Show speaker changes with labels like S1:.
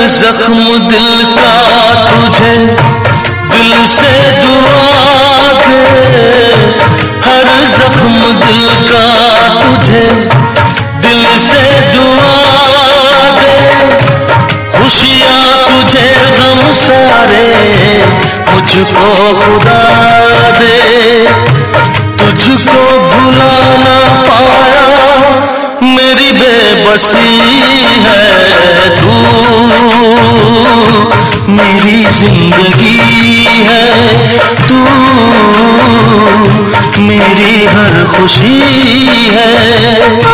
S1: जख्म दिल का तुझे दिल से दुआ दे, हर जख्म दिल का तुझे दिल से दुआ दे, खुशियाँ तुझे गम सारे मुझको खुदा दे। तुझको भुला ना पाया मेरी बेबसी है, तू मेरी जिंदगी है, तू मेरी हर खुशी है।